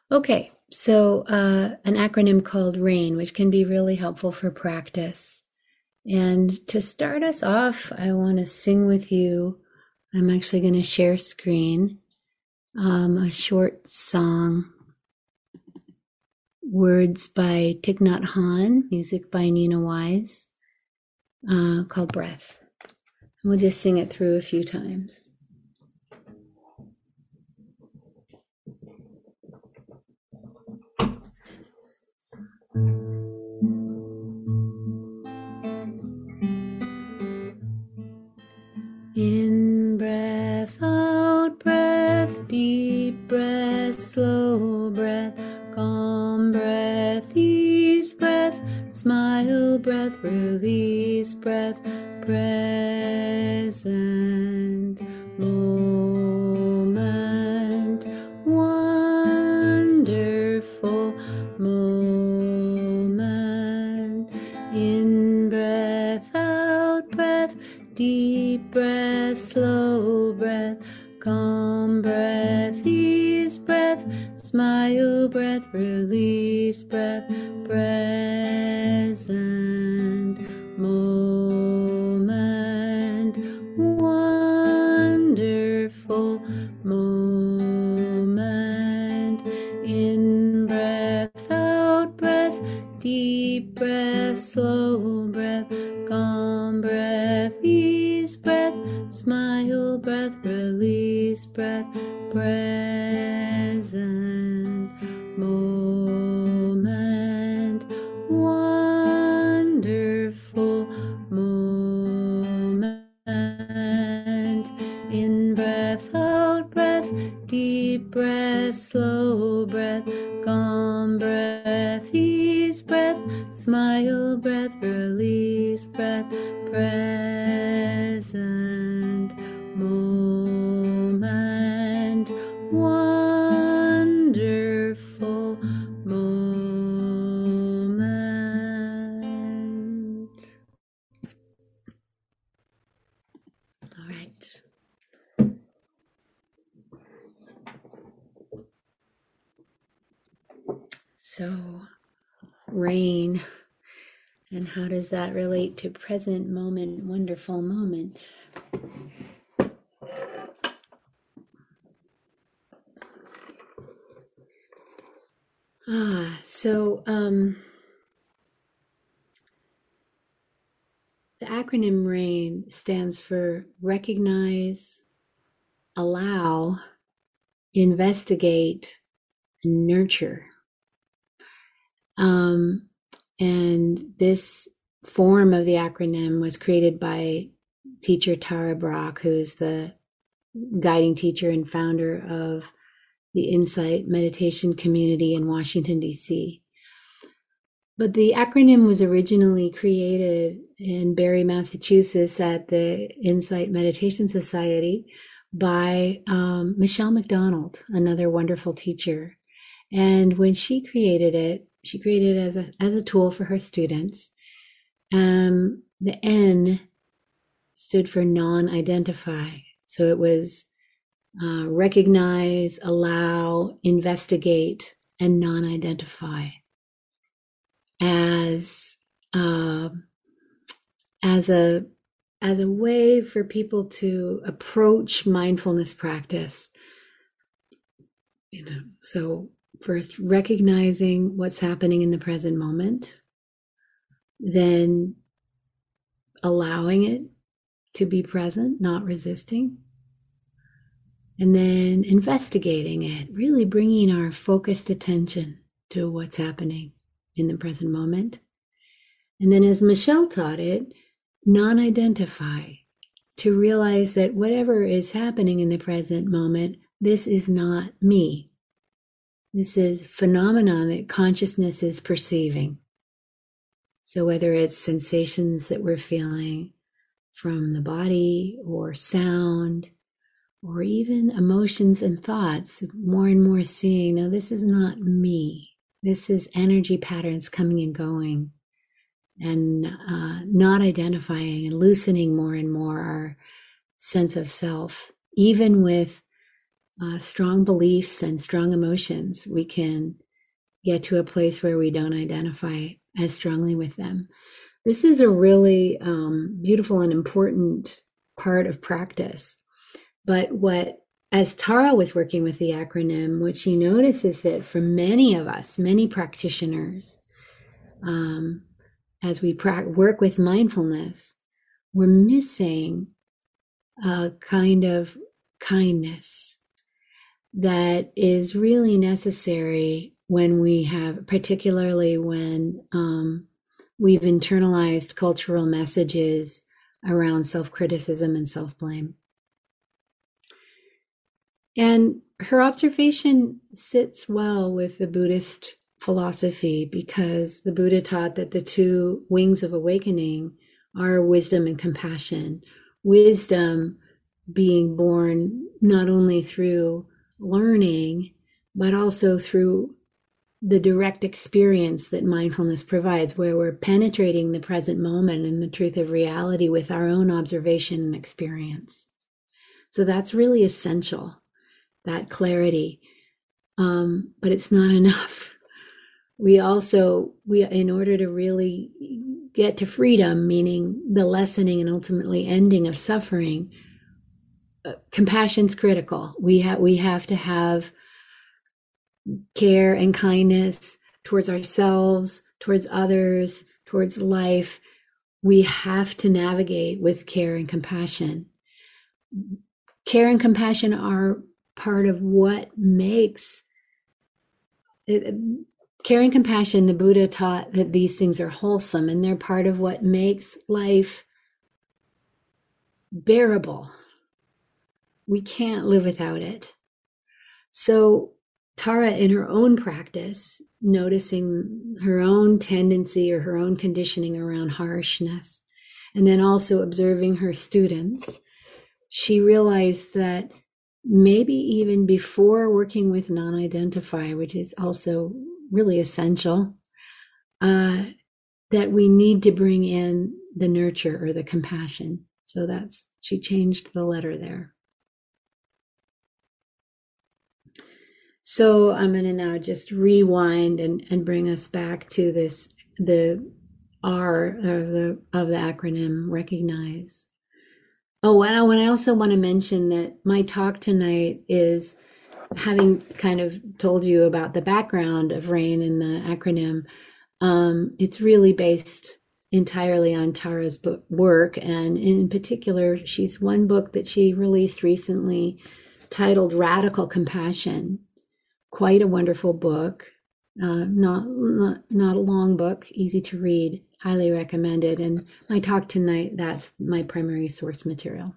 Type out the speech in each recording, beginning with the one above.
Okay, so an acronym called RAIN, which can be really helpful for practice. And to start us off, I want to sing with you. I'm actually going to share screen a short song, words by Thich Nhat Hanh, music by Nina Wise, called Breath. We'll just sing it through a few times. In breath, out breath, deep breath, slow breath, calm breath, ease breath, smile breath, release breath, present moment, wonderful moment. In breath, out breath, deep breath, slow breath, calm breath, ease breath, smile breath, release breath, present moment, wonderful moment. In breath, out breath, deep breath, slow breath, calm breath, ease breath, smile breath, release breath, present moment, wonderful moment. In breath, out breath, deep breath, slow breath, calm breath, ease breath, smile breath, release breath, present moment, wonderful moment. All right. So, rain, and how does that relate to present moment, wonderful moment? The acronym RAIN stands for recognize, allow, investigate, and nurture. And this form of the acronym was created by teacher Tara Brach, who's the guiding teacher and founder of the Insight Meditation Community in Washington, D.C. But the acronym was originally created in Barre, Massachusetts at the Insight Meditation Society by Michelle McDonald, another wonderful teacher. And when she created it as a tool for her students. The N stood for non-identify. So it was recognize, allow, investigate, and non-identify as a way for people to approach mindfulness practice. So first recognizing what's happening in the present moment, then allowing it to be present, not resisting, and then investigating it, really bringing our focused attention to what's happening in the present moment. And then, as Michelle taught it, non-identify, to realize that whatever is happening in the present moment, this is not me. This is phenomenon that consciousness is perceiving. So whether it's sensations that we're feeling from the body or sound, or even emotions and thoughts, more and more seeing, no, this is not me. This is energy patterns coming and going, and not identifying and loosening more and more our sense of self, even with strong beliefs and strong emotions, we can get to a place where we don't identify as strongly with them. This is a really beautiful and important part of practice. But as Tara was working with the acronym, what she notices that for many of us, many practitioners, as we work with mindfulness, we're missing a kind of kindness that is really necessary when we have, particularly when we've internalized cultural messages around self-criticism and self-blame. And her observation sits well with the Buddhist philosophy, because the Buddha taught that the two wings of awakening are wisdom and compassion. Wisdom being born not only through learning, but also through the direct experience that mindfulness provides, where we're penetrating the present moment and the truth of reality with our own observation and experience. So that's really essential, that clarity. But it's not enough. We in order to really get to freedom, meaning the lessening and ultimately ending of suffering, compassion's critical. We have to have care and kindness towards ourselves, towards others, towards life. We have to navigate with care and compassion. Care and compassion are part of what makes it. Care and compassion, the Buddha taught that these things are wholesome, and they're part of what makes life bearable. We can't live without it. So Tara, in her own practice, noticing her own tendency or her own conditioning around harshness, and then also observing her students, she realized that maybe even before working with non-identify, which is also really essential, that we need to bring in the nurture or the compassion. So she changed the letter there. So I'm going to now just rewind and bring us back to the R of the acronym, recognize. Oh, and I also want to mention that my talk tonight is, having kind of told you about the background of RAIN and the acronym, it's really based entirely on Tara's work. And in particular, she's one book that she released recently titled Radical Compassion. Quite a wonderful book, not a long book, easy to read, highly recommended. And my talk tonight, that's my primary source material.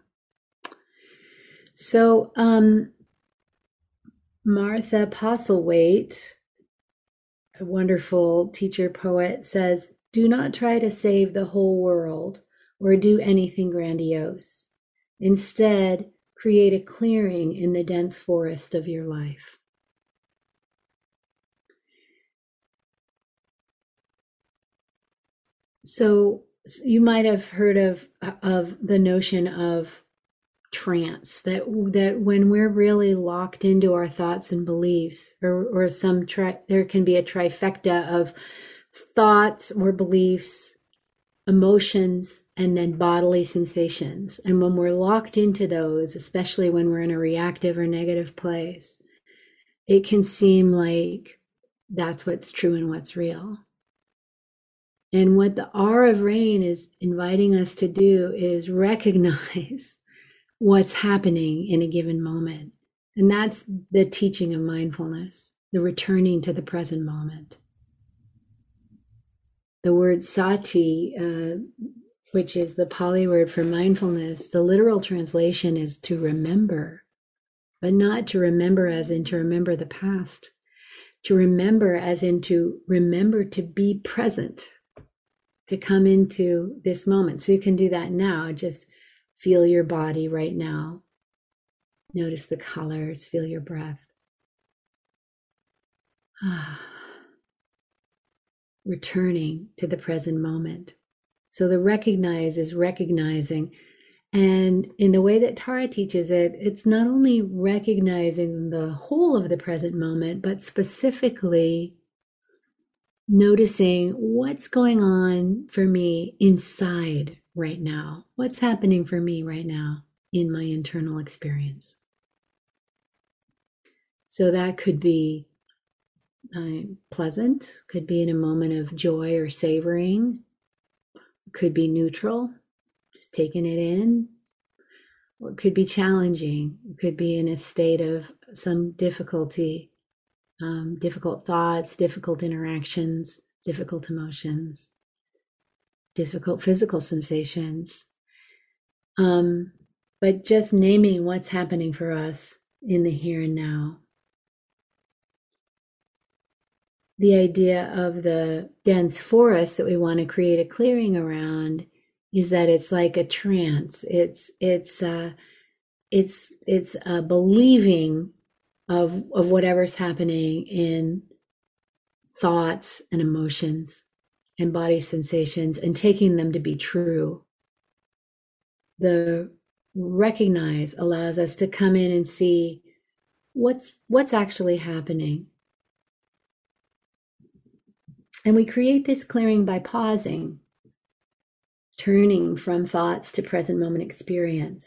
So Martha Postlethwaite, a wonderful teacher poet, says, "Do not try to save the whole world or do anything grandiose. Instead, create a clearing in the dense forest of your life." So you might have heard of the notion of trance, that when we're really locked into our thoughts and beliefs, or there can be a trifecta of thoughts or beliefs, emotions, and then bodily sensations. And when we're locked into those, especially when we're in a reactive or negative place, it can seem like that's what's true and what's real. And what the R of RAIN is inviting us to do is recognize what's happening in a given moment. And that's the teaching of mindfulness, the returning to the present moment. The word sati, which is the Pali word for mindfulness, the literal translation is to remember, but not to remember as in to remember the past, to remember as in to remember to be present, to come into this moment. So you can do that now. Just feel your body right now. Notice the colors, feel your breath. Returning to the present moment. So the recognize is recognizing And in the way that Tara teaches it, it's not only recognizing the whole of the present moment, but specifically noticing what's going on for me inside right now. What's happening for me right now in my internal experience. So that could be pleasant, could be in a moment of joy or savoring, could be neutral, just taking it in. Or it could be challenging, it could be in a state of some difficulty, difficult thoughts, difficult interactions, difficult emotions, difficult physical sensations. But just naming what's happening for us in the here and now. The idea of the dense forest that we want to create a clearing around is that it's like a trance. It's a believing of whatever's happening in thoughts and emotions and body sensations and taking them to be true. The recognize allows us to come in and see what's actually happening. And we create this clearing by pausing, turning from thoughts to present moment experience.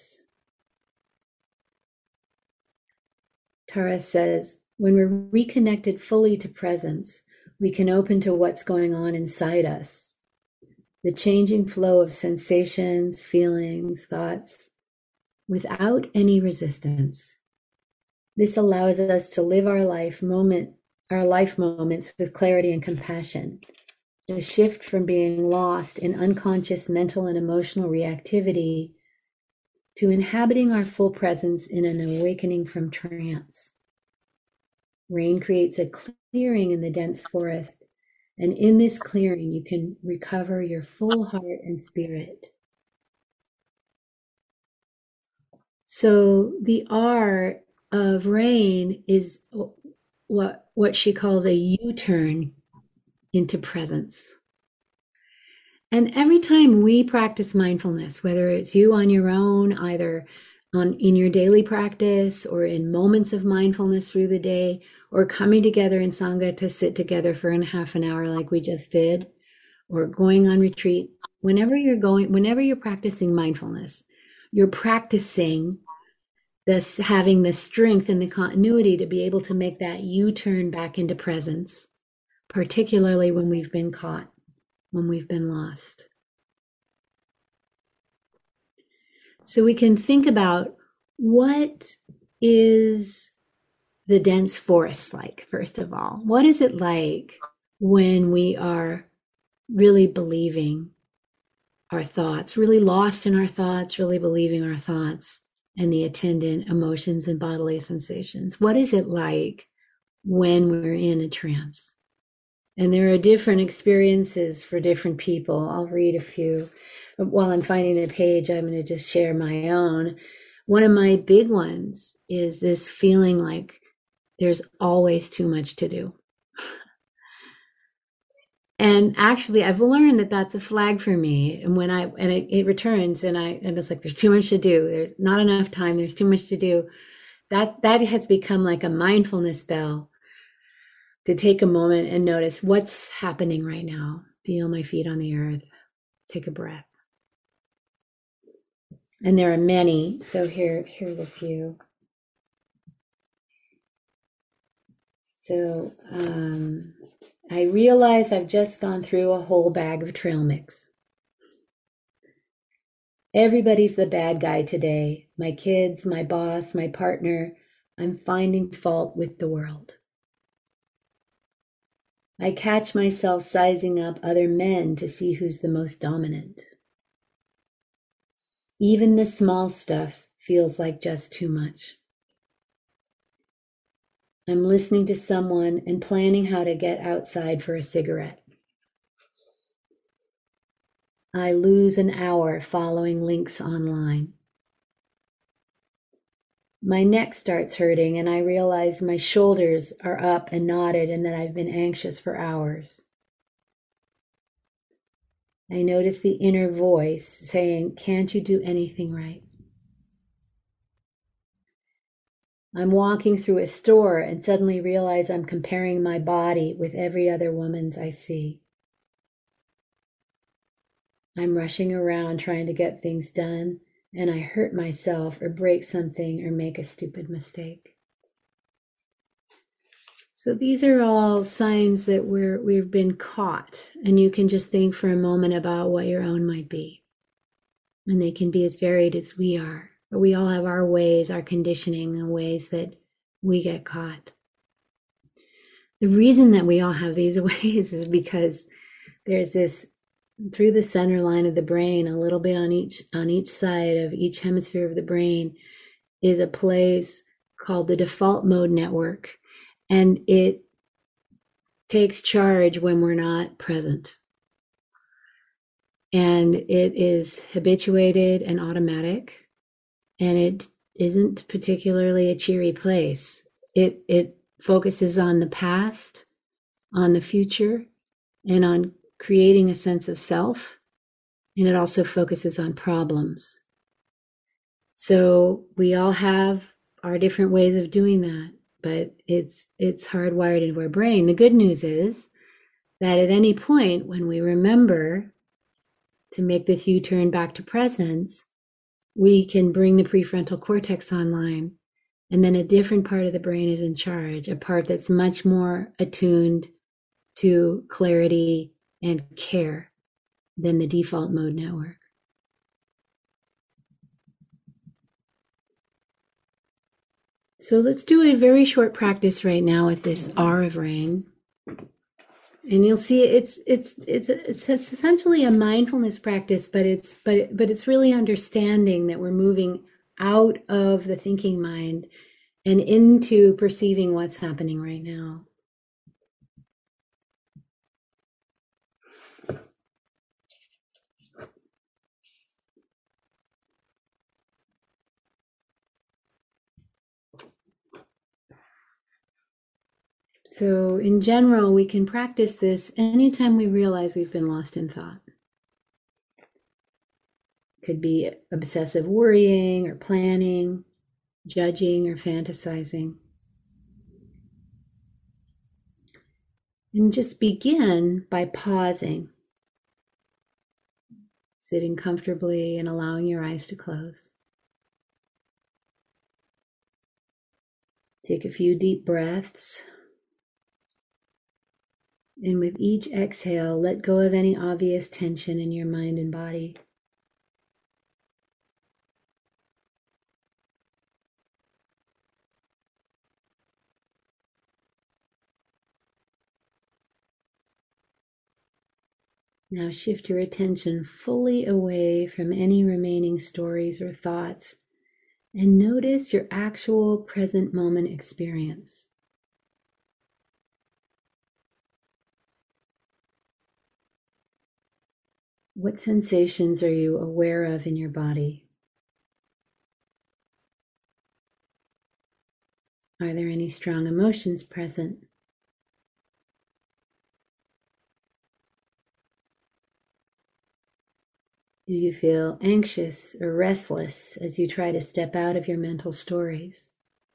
Tara says, when we're reconnected fully to presence, we can open to what's going on inside us. The changing flow of sensations, feelings, thoughts, without any resistance. This allows us to live our life moments with clarity and compassion. A shift from being lost in unconscious mental and emotional reactivity to inhabiting our full presence in an awakening from trance. Rain creates a clearing in the dense forest, and in this clearing you can recover your full heart and spirit. So the art of rain is what she calls a U-turn into presence. And every time we practice mindfulness, whether it's you on your own, either in your daily practice or in moments of mindfulness through the day, or coming together in Sangha to sit together for half an hour like we just did, or going on retreat, whenever you're practicing mindfulness, you're practicing this, having the strength and the continuity to be able to make that U-turn back into presence, particularly when we've been caught, when we've been lost. So we can think about, what is the dense forest like, first of all? What is it like when we are really believing our thoughts, really lost in our thoughts, really believing our thoughts and the attendant emotions and bodily sensations? What is it like when we're in a trance? And there are different experiences for different people. I'll read a few. While I'm finding the page, I'm going to just share my own. One of my big ones is this feeling like there's always too much to do. And actually, I've learned that that's a flag for me. And when it returns, and it's like, there's too much to do. There's not enough time. There's too much to do. That has become like a mindfulness bell, to take a moment and notice what's happening right now. Feel my feet on the earth. Take a breath. And there are many. So here's a few. So I realize I've just gone through a whole bag of trail mix. Everybody's the bad guy today. My kids, my boss, my partner. I'm finding fault with the world. I catch myself sizing up other men to see who's the most dominant. Even the small stuff feels like just too much. I'm listening to someone and planning how to get outside for a cigarette. I lose an hour following links online. My neck starts hurting and I realize my shoulders are up and knotted and that I've been anxious for hours. I notice the inner voice saying, "Can't you do anything right?" I'm walking through a store and suddenly realize I'm comparing my body with every other woman's I see. I'm rushing around trying to get things done, and I hurt myself or break something or make a stupid mistake. So these are all signs that we've been caught, and you can just think for a moment about what your own might be. And they can be as varied as we are. But we all have our ways, our conditioning, and ways that we get caught. The reason that we all have these ways is because there's this, through the center line of the brain, a little bit on each side of each hemisphere of the brain, is a place called the default mode network. And it takes charge when we're not present. And it is habituated and automatic. And it isn't particularly a cheery place. It focuses on the past, on the future, and on creating a sense of self. And it also focuses on problems. So we all have our different ways of doing that, but it's hardwired into our brain. The good news is that at any point when we remember to make this U-turn back to presence, we can bring the prefrontal cortex online, and then a different part of the brain is in charge, a part that's much more attuned to clarity and care than the default mode network. So let's do a very short practice right now with this R of rain. And you'll see it's essentially a mindfulness practice, but it's really understanding that we're moving out of the thinking mind and into perceiving what's happening right now. So in general, we can practice this anytime we realize we've been lost in thought. Could be obsessive worrying or planning, judging or fantasizing. And just begin by pausing, sitting comfortably and allowing your eyes to close. Take a few deep breaths. And with each exhale, let go of any obvious tension in your mind and body. Now shift your attention fully away from any remaining stories or thoughts and notice your actual present moment experience. What sensations are you aware of in your body? Are there any strong emotions present? Do you feel anxious or restless as you try to step out of your mental stories?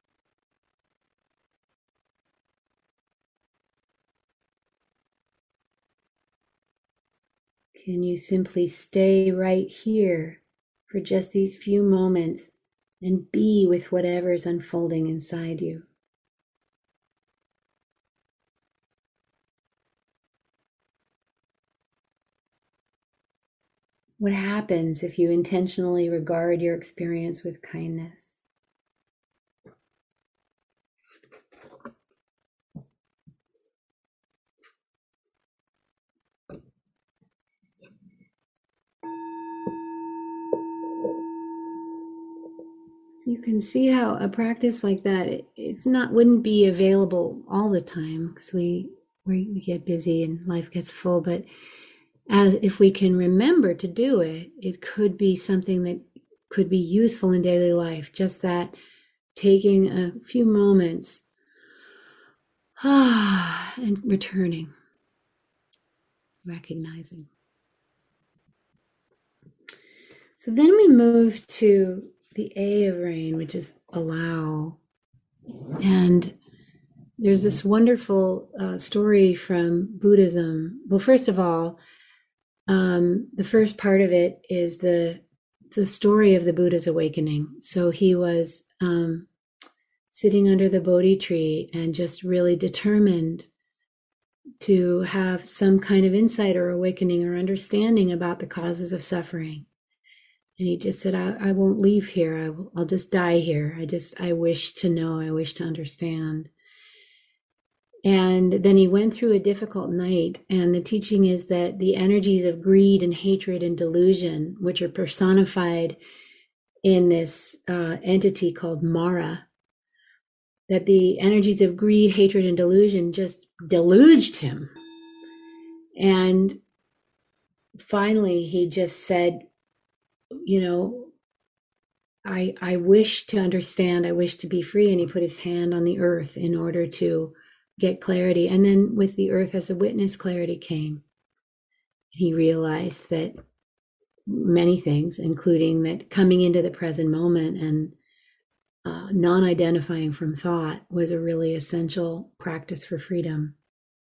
Can you simply stay right here for just these few moments and be with whatever's unfolding inside you? What happens if you intentionally regard your experience with kindness? So you can see how a practice like that, wouldn't be available all the time because we get busy and life gets full. But as if we can remember to do it, it could be something that could be useful in daily life. Just that taking a few moments and returning, recognizing. So then we move to the A of rain, which is allow. And there's this wonderful story from Buddhism. Well, first of all, the first part of it is the story of the Buddha's awakening. So he was sitting under the Bodhi tree and just really determined to have some kind of insight or awakening or understanding about the causes of suffering. And he just said, I won't leave here. I'll just die here. I wish to know. I wish to understand. And then he went through a difficult night. And the teaching is that the energies of greed and hatred and delusion, which are personified in this entity called Mara, that the energies of greed, hatred, and delusion just deluged him. And finally, he just said, I wish to understand, I wish to be free. And he put his hand on the earth in order to get clarity. And then with the earth as a witness, clarity came. He realized that many things, including that coming into the present moment and non-identifying from thought, was a really essential practice for freedom.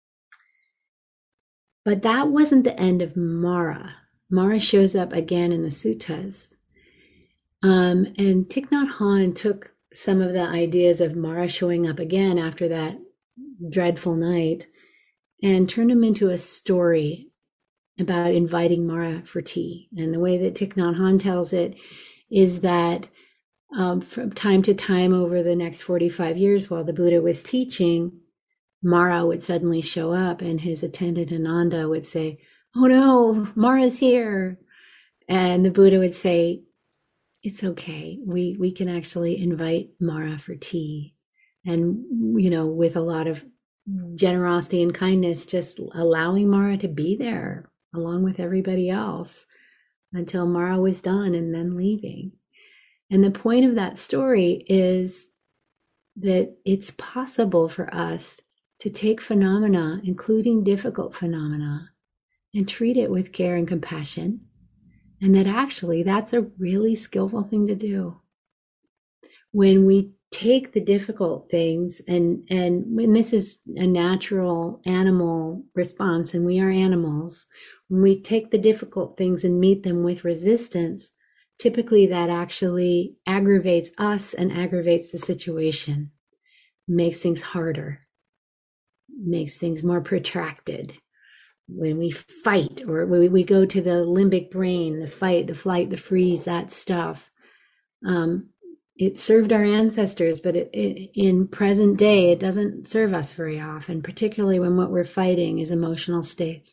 But that wasn't the end of Mara. Mara shows up again in the suttas. And Thich Nhat Hanh took some of the ideas of Mara showing up again after that dreadful night and turned them into a story about inviting Mara for tea. And the way that Thich Nhat Hanh tells it is that from time to time over the next 45 years while the Buddha was teaching, Mara would suddenly show up and his attendant Ananda would say, "Oh no, Mara's here." And the Buddha would say, "It's okay. We can actually invite Mara for tea." And, with a lot of generosity and kindness, just allowing Mara to be there along with everybody else until Mara was done and then leaving. And the point of that story is that it's possible for us to take phenomena, including difficult phenomena, and treat it with care and compassion. And that actually that's a really skillful thing to do. When we take the difficult things, and when this is a natural animal response, and we are animals, when we take the difficult things and meet them with resistance, typically that actually aggravates us and aggravates the situation, makes things harder, makes things more protracted. When we fight, or we go to the limbic brain, the fight, the flight, the freeze, that stuff, it served our ancestors, but in present day, it doesn't serve us very often, particularly when what we're fighting is emotional states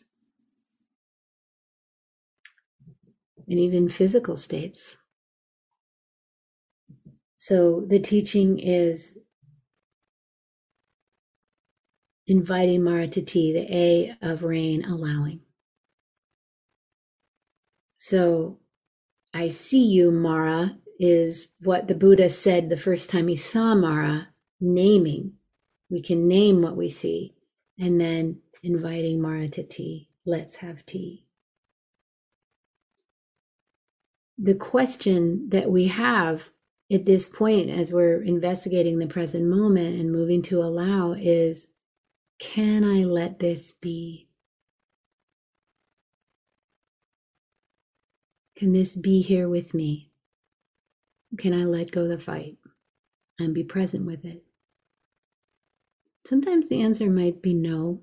and even physical states. So the teaching is inviting Mara to tea, the A of rain, allowing. So I see you, Mara, is what the Buddha said the first time he saw Mara, naming. We can name what we see, and then inviting Mara to tea. Let's have tea. The question that we have at this point, as we're investigating the present moment and moving to allow, is, can I let this be? Can this be here with me? Can I let go the fight and be present with it? Sometimes the answer might be no.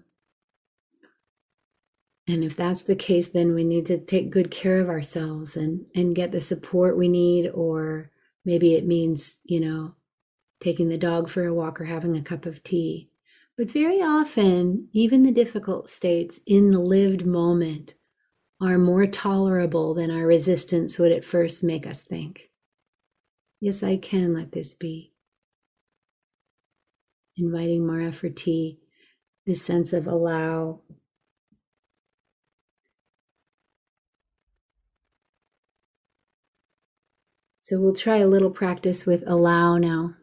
And if that's the case, then we need to take good care of ourselves and get the support we need, or maybe it means, taking the dog for a walk or having a cup of tea. But very often, even the difficult states in the lived moment are more tolerable than our resistance would at first make us think. Yes, I can let this be. Inviting Mara for tea, this sense of allow. So we'll try a little practice with allow now.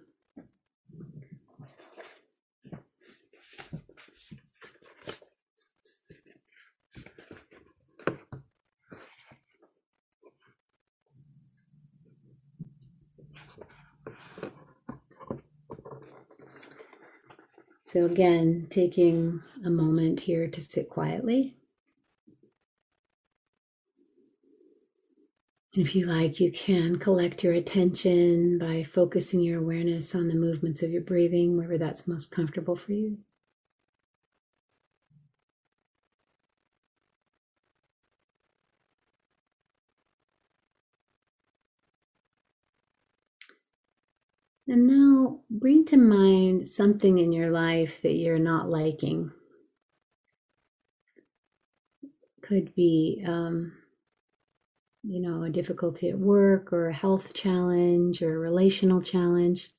So again, taking a moment here to sit quietly. If you like, you can collect your attention by focusing your awareness on the movements of your breathing, wherever that's most comfortable for you. And now bring to mind something in your life that you're not liking. Could be, a difficulty at work, or a health challenge, or a relational challenge.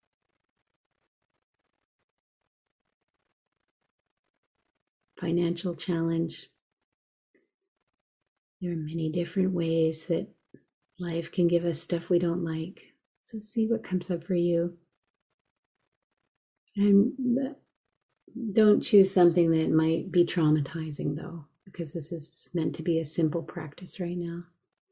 Financial challenge. There are many different ways that life can give us stuff we don't like. So see what comes up for you. And don't choose something that might be traumatizing, though, because this is meant to be a simple practice right now.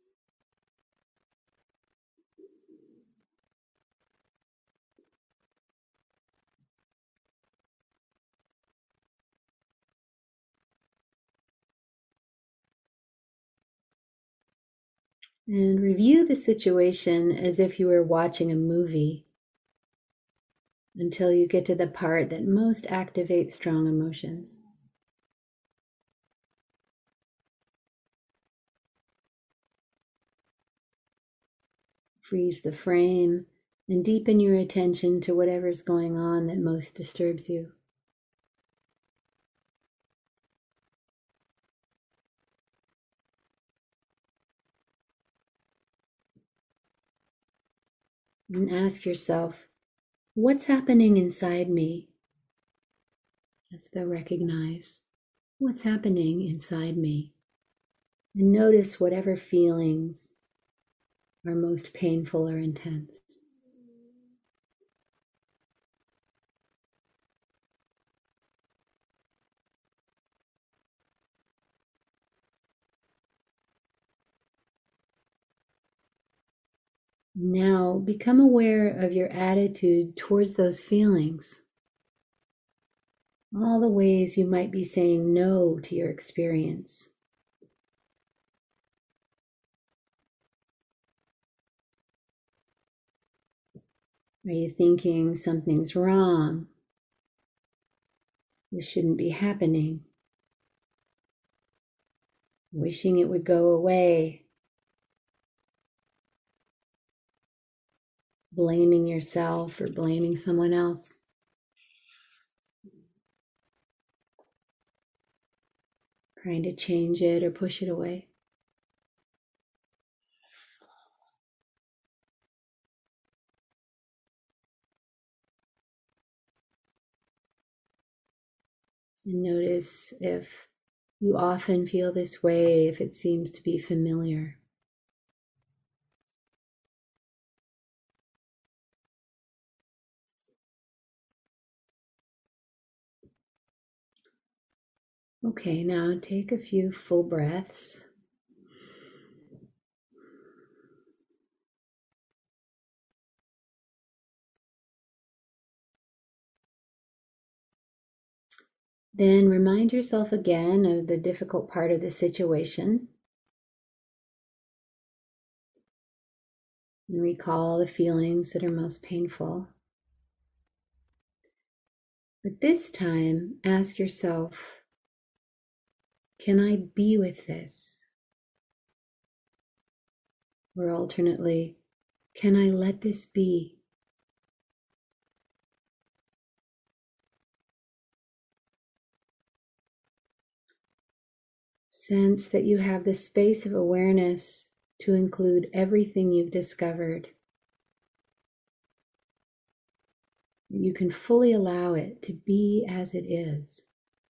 And review the situation as if you were watching a movie until you get to the part that most activates strong emotions. Freeze the frame and deepen your attention to whatever's going on that most disturbs you. And ask yourself, what's happening inside me? That's the recognize. What's happening inside me? And notice whatever feelings are most painful or intense. Now become aware of your attitude towards those feelings. All the ways you might be saying no to your experience. Are you thinking something's wrong? This shouldn't be happening. Wishing it would go away. Blaming yourself or blaming someone else. Trying to change it or push it away. And notice if you often feel this way, if it seems to be familiar. Okay, now take a few full breaths. Then remind yourself again of the difficult part of the situation. And recall the feelings that are most painful. But this time, ask yourself, can I be with this? Or alternately, can I let this be? Sense that you have the space of awareness to include everything you've discovered. You can fully allow it to be as it is.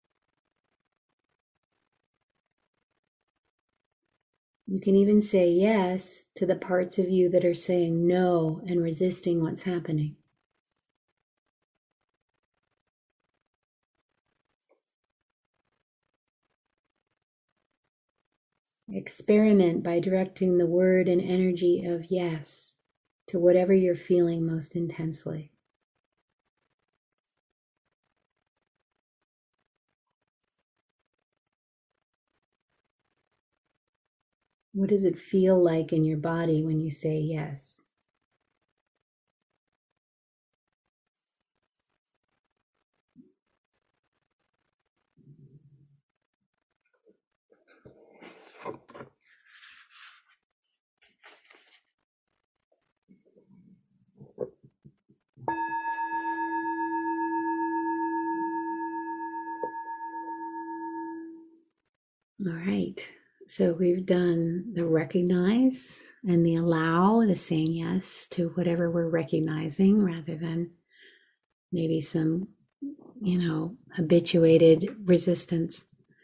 You can even say yes to the parts of you that are saying no and resisting what's happening. Experiment by directing the word and energy of yes to whatever you're feeling most intensely. What does it feel like in your body when you say yes? All right. So we've done the recognize and the allow, the saying yes to whatever we're recognizing rather than maybe some, habituated resistance.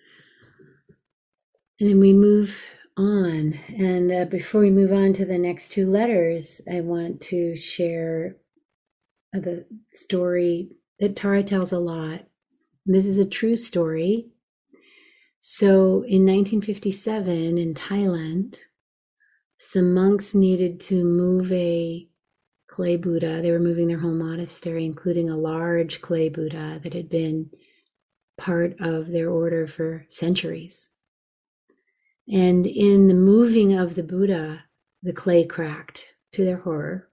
And then we move on. And before we move on to the next two letters, I want to share the story that Tara tells a lot. This is a true story. So in 1957 in Thailand, some monks needed to move a clay Buddha. They were moving their whole monastery, including a large clay Buddha that had been part of their order for centuries. And in the moving of the Buddha, the clay cracked to their horror.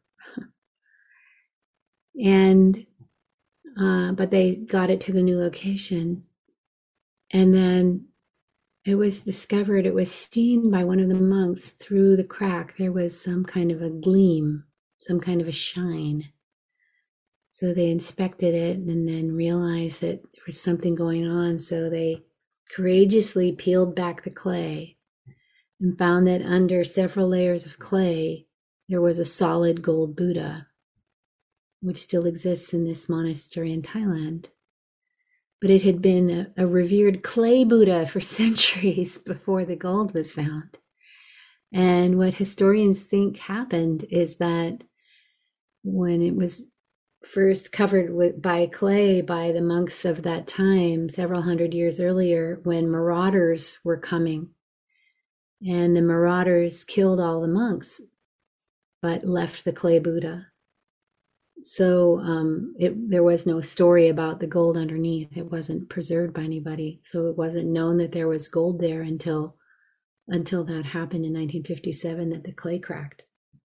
And but they got it to the new location. And then it was discovered, it was seen by one of the monks through the crack. There was some kind of a gleam, some kind of a shine. So they inspected it and then realized that there was something going on. So they courageously peeled back the clay and found that under several layers of clay, there was a solid gold Buddha, which still exists in this monastery in Thailand. But it had been a revered clay Buddha for centuries before the gold was found. And what historians think happened is that when it was first covered by clay by the monks of that time, several hundred years earlier, when marauders were coming, and the marauders killed all the monks, but left the clay Buddha. So there was no story about the gold underneath. It wasn't preserved by anybody. So it wasn't known that there was gold there until that happened in 1957, that the clay cracked.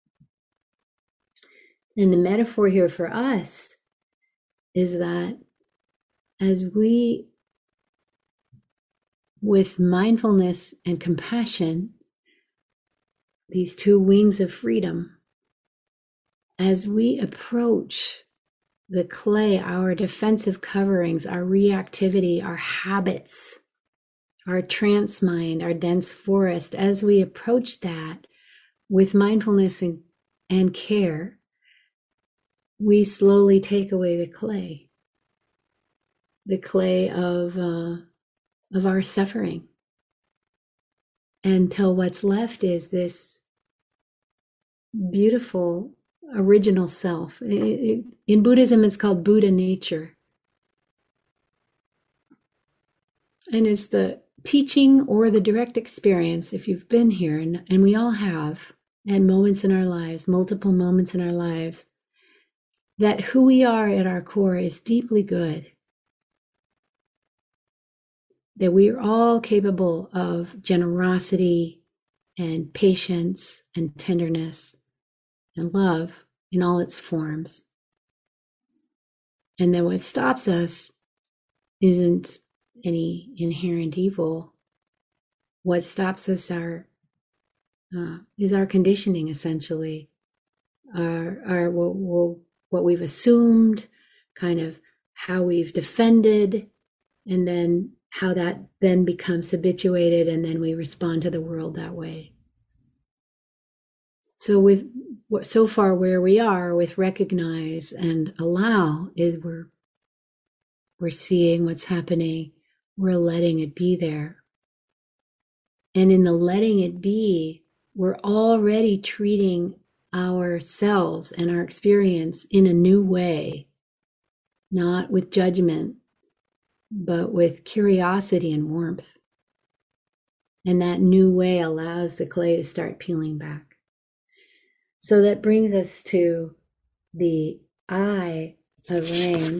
And the metaphor here for us is that as we, with mindfulness and compassion, these two wings of freedom, as we approach the clay, our defensive coverings, our reactivity, our habits, our trance mind, our dense forest, as we approach that with mindfulness and care, we slowly take away the clay of our suffering, until what's left is this beautiful original self. In Buddhism, it's called Buddha nature. And it's the teaching or the direct experience, if you've been here, and we all have, at moments in our lives, multiple moments in our lives, that who we are at our core is deeply good. That we are all capable of generosity and patience and tenderness and love in all its forms. And then what stops us isn't any inherent evil. What stops us is our conditioning, essentially, our what we've assumed, kind of how we've defended, and then how that then becomes habituated, and then we respond to the world that way. So with so far where we are with recognize and allow is we're seeing what's happening, we're letting it be there. And in the letting it be, we're already treating ourselves and our experience in a new way, not with judgment, but with curiosity and warmth. And that new way allows the clay to start peeling back. So that brings us to the I of rain.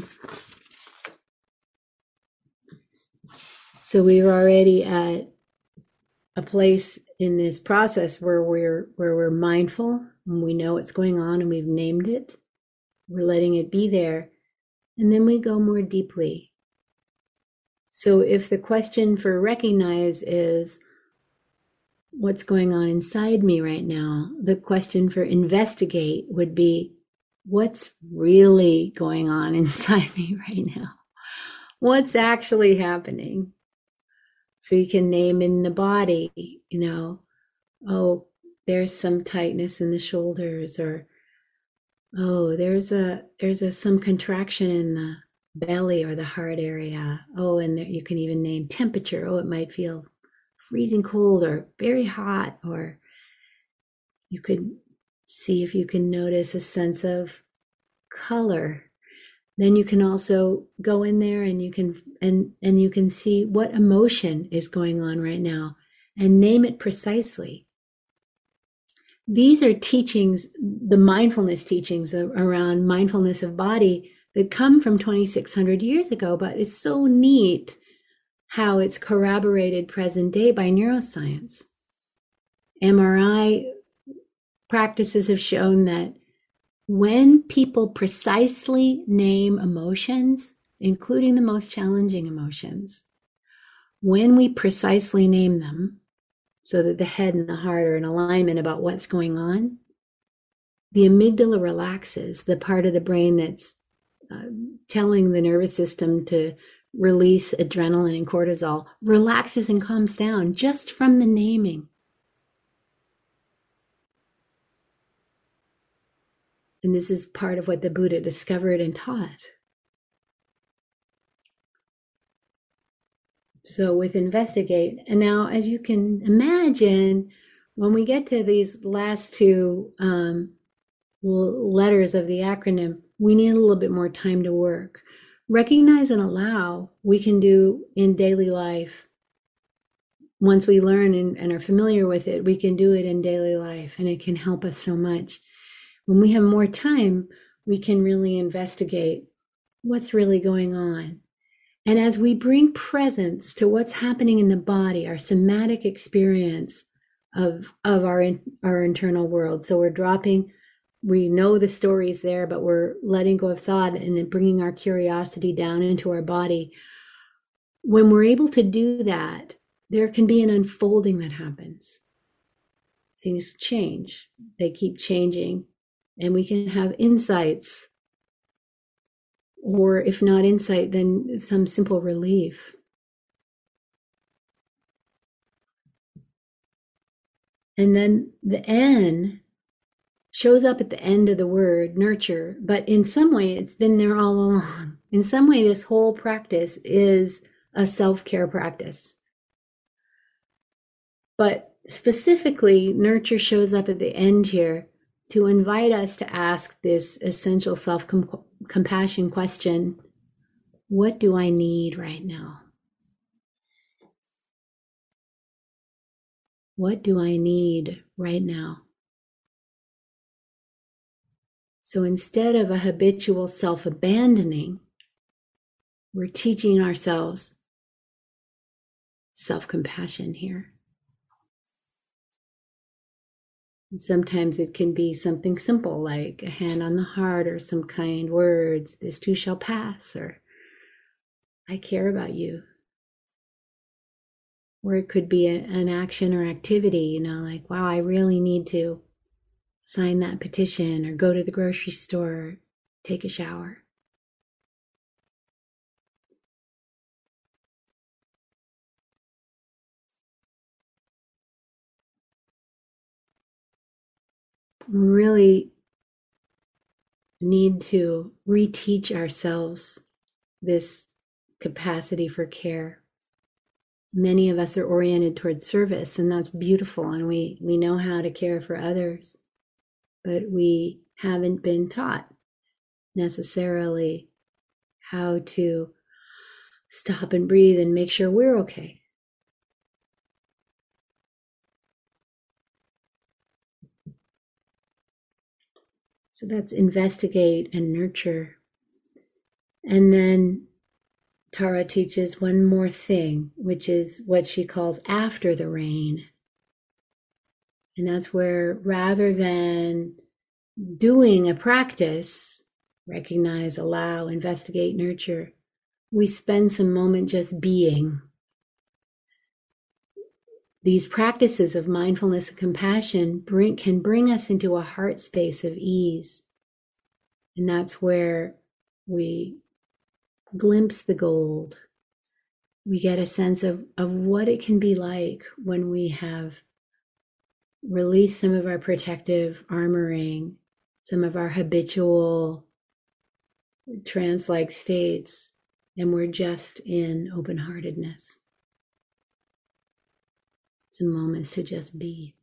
So we were already at a place in this process where we're mindful and we know what's going on and we've named it, we're letting it be there, and then we go more deeply. So if the question for recognize is what's going on inside me right now, the question for investigate would be what's really going on inside me right now? What's actually happening? So you can name in the body, oh, there's some tightness in the shoulders, or oh, there's some contraction in the belly or the heart area. Oh, and there, you can even name temperature. Oh, it might feel freezing cold or very hot, or you could see if you can notice a sense of color. Then you can also go in there and you can see what emotion is going on right now and name it precisely. These are teachings, the mindfulness teachings around mindfulness of body that come from 2,600 years ago, but it's so neat how it's corroborated present day by neuroscience. MRI practices have shown that when people precisely name emotions, including the most challenging emotions, when we precisely name them so that the head and the heart are in alignment about what's going on, the amygdala relaxes, the part of the brain that's telling the nervous system to release adrenaline and cortisol, relaxes and calms down just from the naming. And this is part of what the Buddha discovered and taught. So with investigate, and now as you can imagine, when we get to these last two letters of the acronym, we need a little bit more time to work. Recognize and allow we can do in daily life. Once we learn and are familiar with it, we can do it in daily life, and it can help us so much. When we have more time, we can really investigate what's really going on. And as we bring presence to what's happening in the body, our somatic experience of our internal world. So we're dropping, we know the story's there, but we're letting go of thought and then bringing our curiosity down into our body. When we're able to do that, there can be an unfolding that happens. Things change. They keep changing. And we can have insights, or if not insight, then some simple relief. And then the N shows up at the end of the word nurture, but in some way it's been there all along. In some way, this whole practice is a self-care practice. But specifically, nurture shows up at the end here to invite us to ask this essential self-compassion question: what do I need right now? What do I need right now? So instead of a habitual self-abandoning, we're teaching ourselves self-compassion here. And sometimes it can be something simple like a hand on the heart or some kind words, this too shall pass, or I care about you. Or it could be an action or activity, like, wow, I really need to sign that petition, or go to the grocery store, or take a shower. We really need to reteach ourselves this capacity for care. Many of us are oriented towards service, and that's beautiful, and we know how to care for others, but we haven't been taught necessarily how to stop and breathe and make sure we're okay. So that's investigate and nurture. And then Tara teaches one more thing, which is what she calls after the rain. And that's where, rather than doing a practice, recognize, allow, investigate, nurture, we spend some moment just being. These practices of mindfulness and compassion can bring us into a heart space of ease. And that's where we glimpse the gold. We get a sense of what it can be like when we have released some of our protective armoring, some of our habitual trance-like states, and we're just in open-heartedness. Some moments to just be.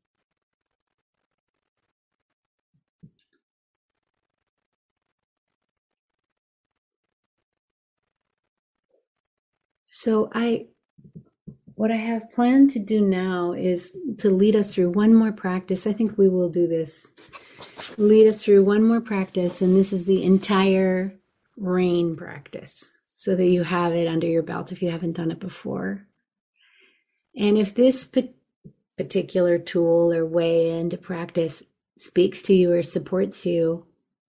So what I have planned to do now is to lead us through one more practice. I think we will do this. Lead us through one more practice, and this is the entire rain practice, so that you have it under your belt if you haven't done it before. And if this particular tool or way into practice speaks to you or supports you,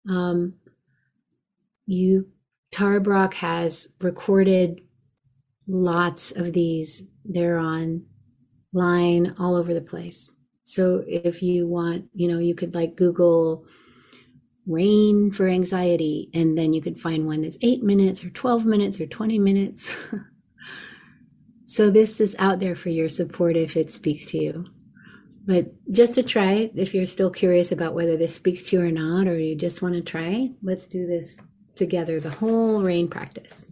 Tara Brach has recorded lots of these. They're online all over the place. So if you want, you could like Google rain for anxiety, and then you could find one that's 8 minutes or 12 minutes or 20 minutes. So this is out there for your support if it speaks to you. But just to try, if you're still curious about whether this speaks to you or not, or you just want to try, let's do this together, the whole rain practice.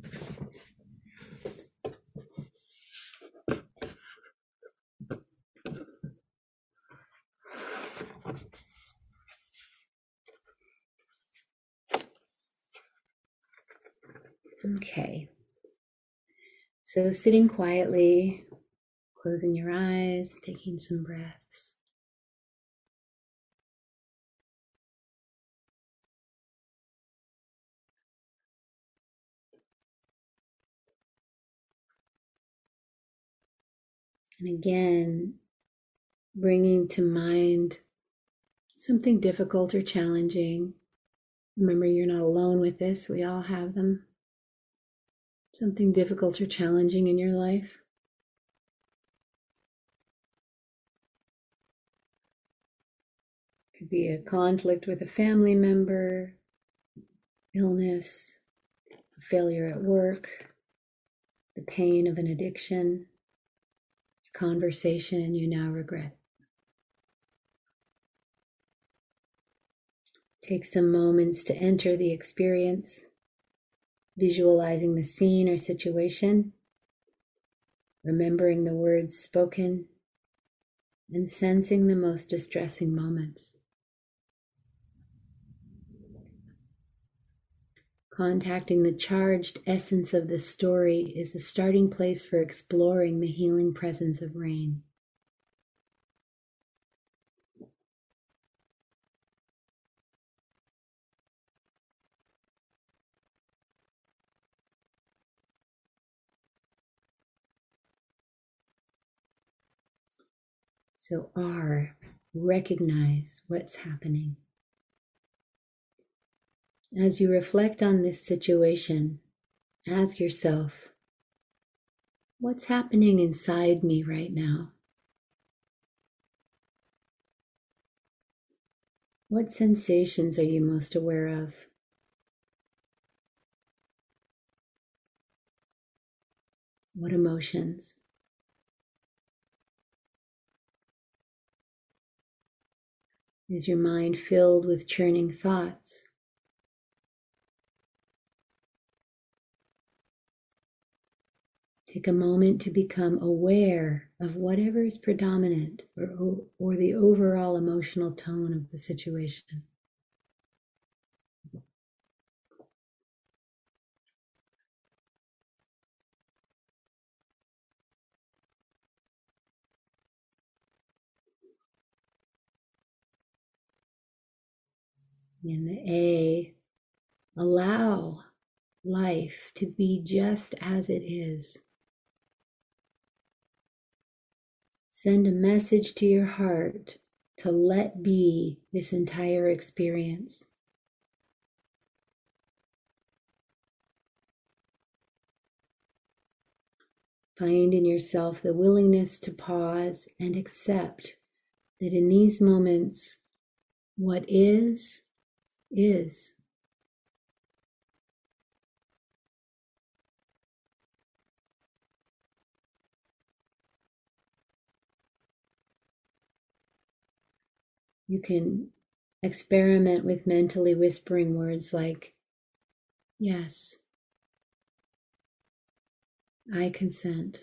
Okay. So sitting quietly, closing your eyes, taking some breaths. And again, bringing to mind something difficult or challenging. Remember, you're not alone with this. We all have them. Something difficult or challenging in your life. Could be a conflict with a family member, illness, a failure at work, the pain of an addiction, a conversation you now regret. Take some moments to enter the experience, visualizing the scene or situation, remembering the words spoken, and sensing the most distressing moments. Contacting the charged essence of the story is the starting place for exploring the healing presence of rain. So recognize what's happening. As you reflect on this situation, ask yourself, what's happening inside me right now? What sensations are you most aware of? What emotions? Is your mind filled with churning thoughts? Take a moment to become aware of whatever is predominant or the overall emotional tone of the situation. And the A, allow life to be just as it is. Send a message to your heart to let be this entire experience. Find in yourself the willingness to pause and accept that in these moments, what is, is. You can experiment with mentally whispering words like, yes, I consent,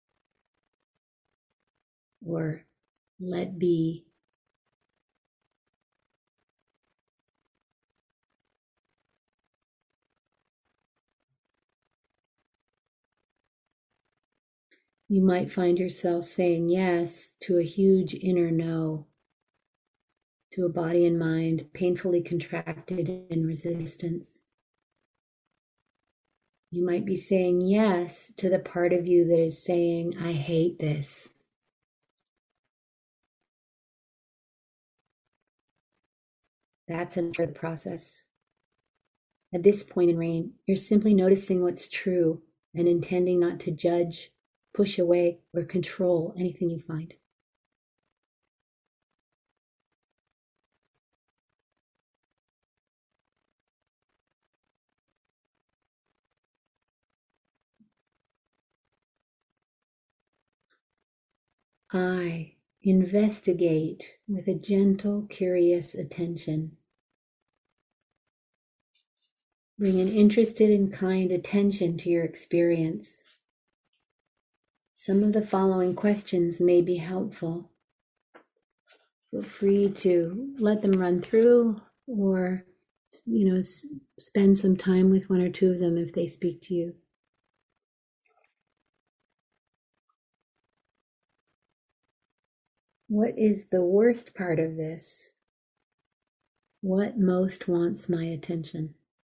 or let be. You might find yourself saying yes to a huge inner no, to a body and mind painfully contracted in resistance. You might be saying yes to the part of you that is saying, I hate this. That's another process. At this point in rain, you're simply noticing what's true and intending not to judge, push away, or control anything you find. I investigate with a gentle, curious attention. Bring an interested and kind attention to your experience. Some of the following questions may be helpful. Feel free to let them run through, or spend some time with one or two of them if they speak to you. What is the worst part of this? What most wants my attention?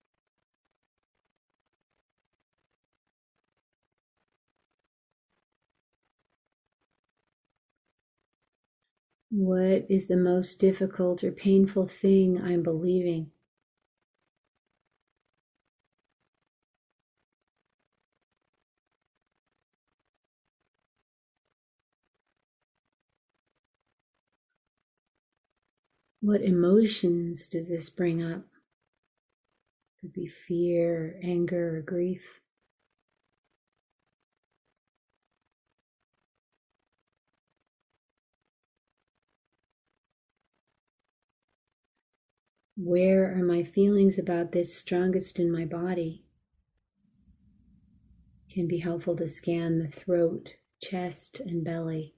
What is the most difficult or painful thing I'm believing? What emotions does this bring up? It could be fear, anger, or grief. Where are my feelings about this strongest in my body? It can be helpful to scan the throat, chest, and belly.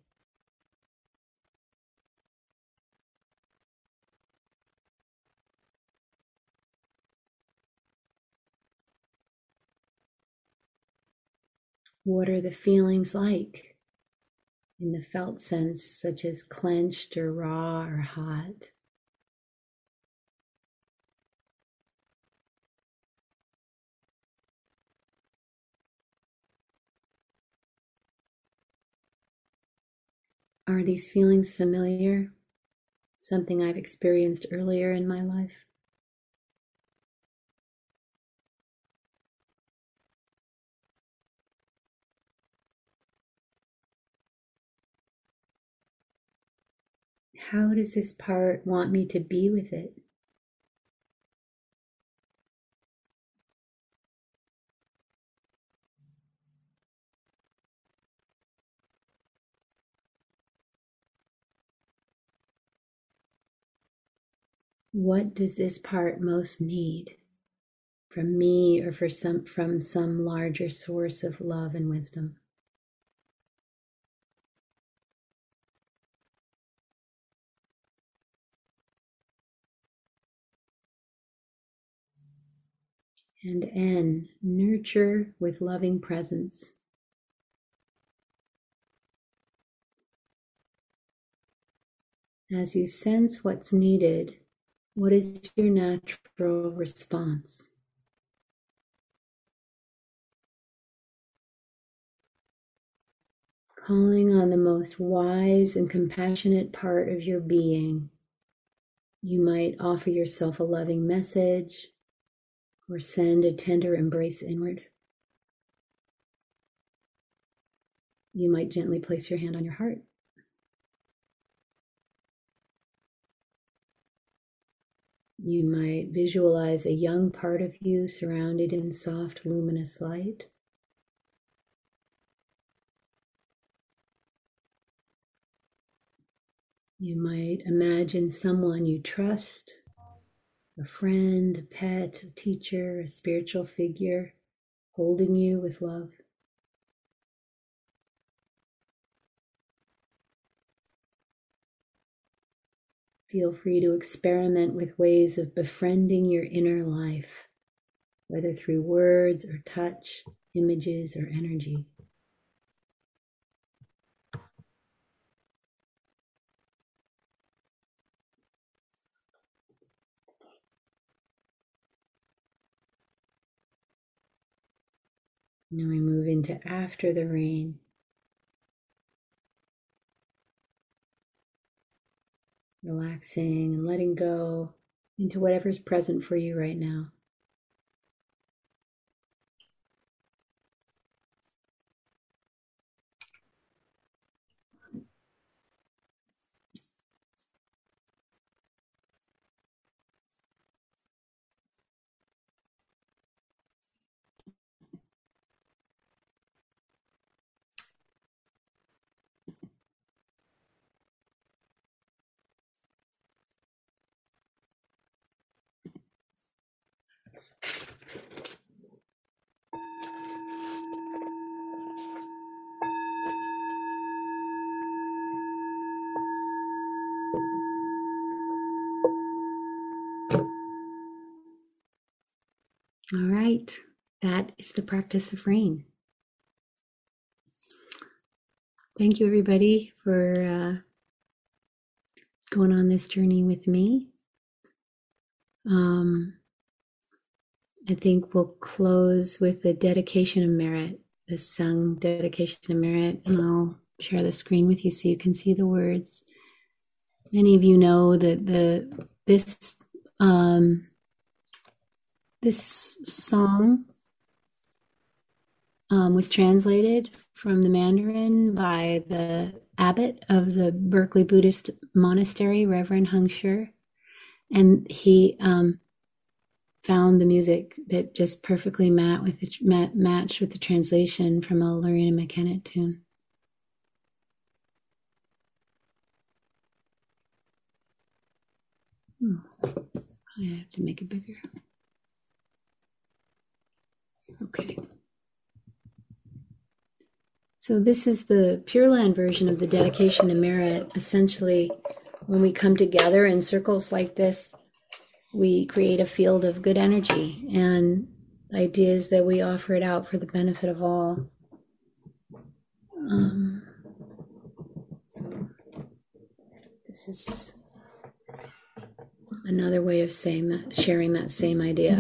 What are the feelings like in the felt sense, such as clenched or raw or hot? Are these feelings familiar? Something I've experienced earlier in my life? How does this part want me to be with it? What does this part most need from me or from some larger source of love and wisdom? And N, nurture with loving presence. As you sense what's needed, what is your natural response? calling on the most wise and compassionate part of your being. You might offer yourself a loving message or send a tender embrace inward. You might gently place your hand on your heart. You might visualize a young part of you surrounded in soft, luminous light. You might imagine someone you trust, a friend, a pet, a teacher, a spiritual figure, holding you with love. Feel free to experiment with ways of befriending your inner life, whether through words or touch, images or energy. Now we move into after the rain. Relaxing and letting go into whatever's present for you right now. All right, that is the practice of rain. Thank you, everybody, for going on this journey with me. I think we'll close with the dedication of merit, the sung dedication of merit, and I'll share the screen with you so you can see the words. Many of you know that this song was translated from the Mandarin by the abbot of the Berkeley Buddhist Monastery, Reverend Heng Sure, and he found the music that just perfectly matched with the translation from a Lorena McKennitt tune. I have to make it bigger. Okay. So this is the Pure Land version of the dedication to merit. Essentially, when we come together in circles like this, we create a field of good energy, and the idea is that we offer it out for the benefit of all. So this is another way of saying that, sharing that same idea.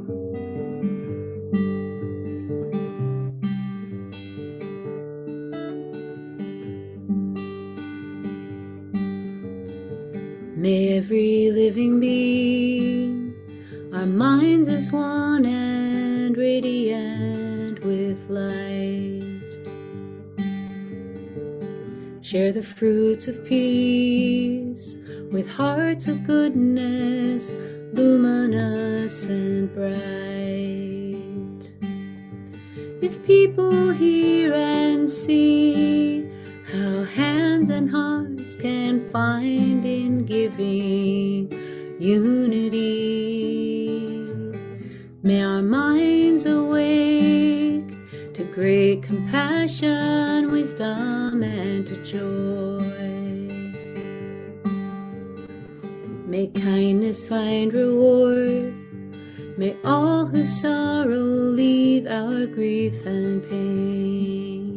May every living being, our minds as one and radiant with light, share the fruits of peace with hearts of goodness, luminous and bright. If people hear and see how hands and hearts can find in giving unity, may our minds awake to great compassion, wisdom, and to joy. May kindness find reward. May all who sorrow leave our grief and pain.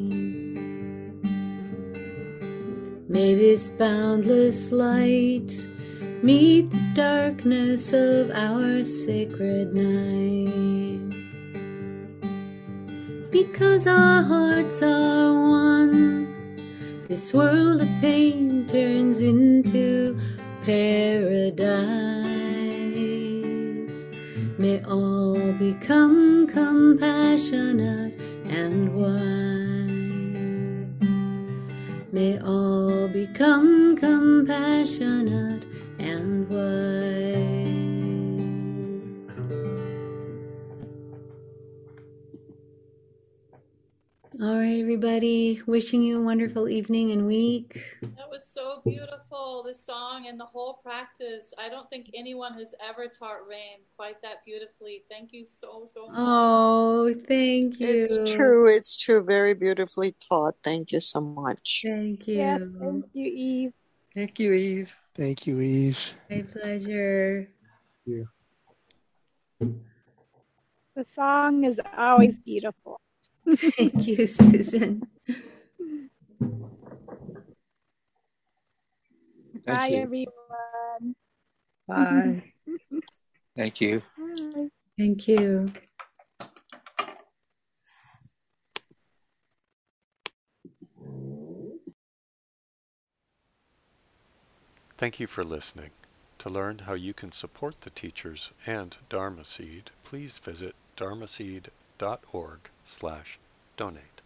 May this boundless light meet the darkness of our sacred night. Because our hearts are one, this world of pain turns into paradise. May all become compassionate and wise. May all become compassionate and wise. All right, everybody. Wishing you a wonderful evening and week. That was so beautiful, this song and the whole practice. I don't think anyone has ever taught Rain quite that beautifully. Thank you so much. Oh, thank you. It's true. Very beautifully taught. Thank you so much. Thank you. Yes, thank you, Eve. Thank you, Eve. Thank you, Eve. My pleasure. Thank you. The song is always beautiful. Thank you, Susan. Bye, you. everyone. Bye. Thank you. Bye. Thank you. Thank you for listening. To learn how you can support the teachers and Dharma Seed, please visit dharmaseed.org/donate.